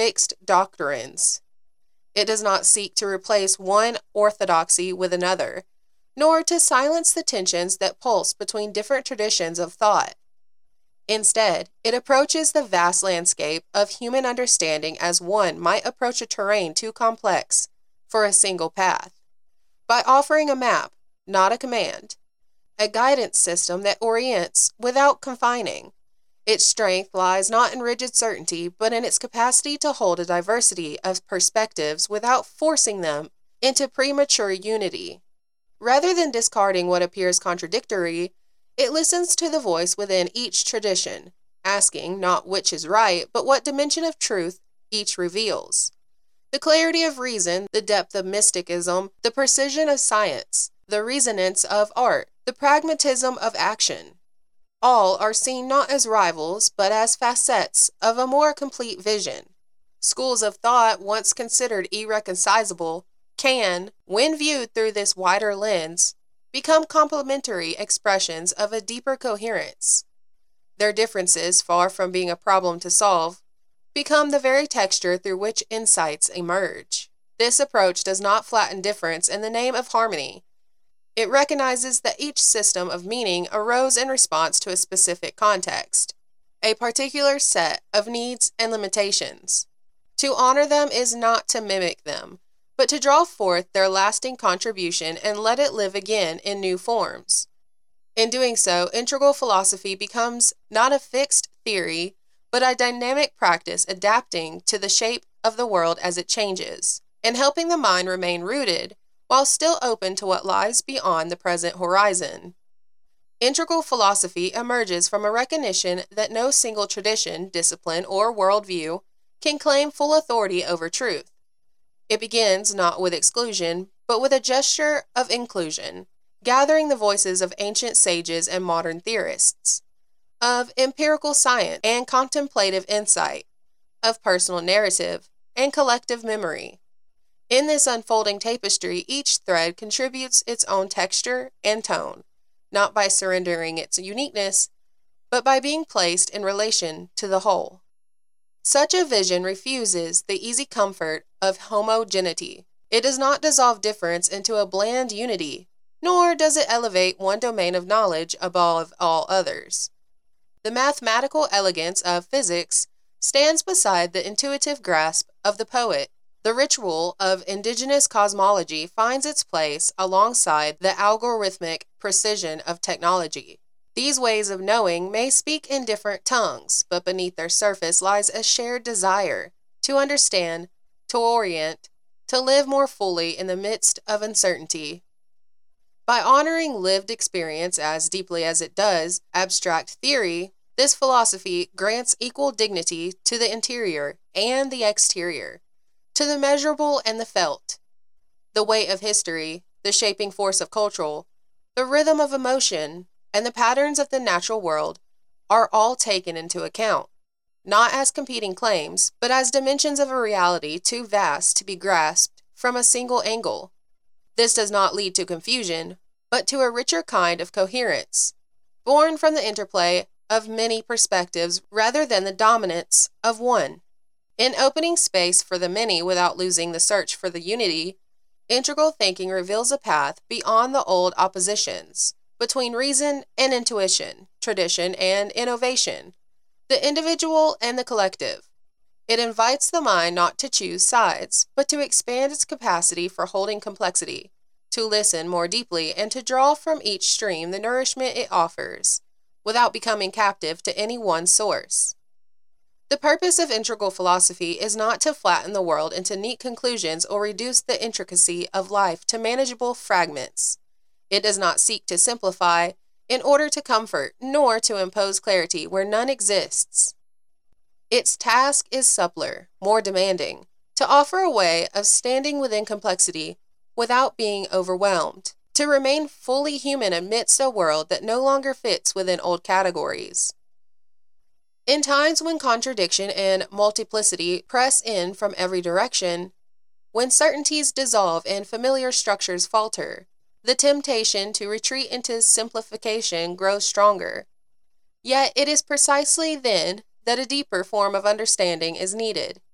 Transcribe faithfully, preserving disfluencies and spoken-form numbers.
fixed doctrines. It does not seek to replace one orthodoxy with another, nor to silence the tensions that pulse between different traditions of thought. Instead, it approaches the vast landscape of human understanding as one might approach a terrain too complex for a single path, by offering a map, not a command, a guidance system that orients without confining. Its strength lies not in rigid certainty, but in its capacity to hold a diversity of perspectives without forcing them into premature unity. Rather than discarding what appears contradictory, it listens to the voice within each tradition, asking not which is right, but what dimension of truth each reveals. The clarity of reason, the depth of mysticism, the precision of science, the resonance of art, the pragmatism of action. All are seen not as rivals, but as facets of a more complete vision. Schools of thought once considered irreconcilable can, when viewed through this wider lens, become complementary expressions of a deeper coherence. Their differences, far from being a problem to solve, become the very texture through which insights emerge. This approach does not flatten difference in the name of harmony. It recognizes that each system of meaning arose in response to a specific context, a particular set of needs and limitations. To honor them is not to mimic them, but to draw forth their lasting contribution and let it live again in new forms. In doing so, integral philosophy becomes not a fixed theory, but a dynamic practice adapting to the shape of the world as it changes, and helping the mind remain rooted while still open to what lies beyond the present horizon. Integral philosophy emerges from a recognition that no single tradition, discipline, or worldview can claim full authority over truth. It begins not with exclusion, but with a gesture of inclusion, gathering the voices of ancient sages and modern theorists, of empirical science and contemplative insight, of personal narrative and collective memory. In this unfolding tapestry, each thread contributes its own texture and tone, not by surrendering its uniqueness, but by being placed in relation to the whole. Such a vision refuses the easy comfort of homogeneity. It does not dissolve difference into a bland unity, nor does it elevate one domain of knowledge above all others. The mathematical elegance of physics stands beside the intuitive grasp of the poet. The ritual of indigenous cosmology finds its place alongside the algorithmic precision of technology. These ways of knowing may speak in different tongues, but beneath their surface lies a shared desire to understand, to orient, to live more fully in the midst of uncertainty. By honoring lived experience as deeply as it does abstract theory, this philosophy grants equal dignity to the interior and the exterior, to the measurable and the felt. The weight of history, the shaping force of culture, the rhythm of emotion, and the patterns of the natural world are all taken into account, not as competing claims, but as dimensions of a reality too vast to be grasped from a single angle. This does not lead to confusion, but to a richer kind of coherence, born from the interplay of many perspectives rather than the dominance of one. In opening space for the many without losing the search for the unity, integral thinking reveals a path beyond the old oppositions between reason and intuition, tradition and innovation, the individual and the collective. It invites the mind not to choose sides, but to expand its capacity for holding complexity, to listen more deeply, and to draw from each stream the nourishment it offers, without becoming captive to any one source. The purpose of integral philosophy is not to flatten the world into neat conclusions or reduce the intricacy of life to manageable fragments. It does not seek to simplify in order to comfort, nor to impose clarity where none exists. Its task is subtler, more demanding, to offer a way of standing within complexity without being overwhelmed, to remain fully human amidst a world that no longer fits within old categories. In times when contradiction and multiplicity press in from every direction, when certainties dissolve and familiar structures falter, the temptation to retreat into simplification grows stronger. Yet it is precisely then that a deeper form of understanding is needed.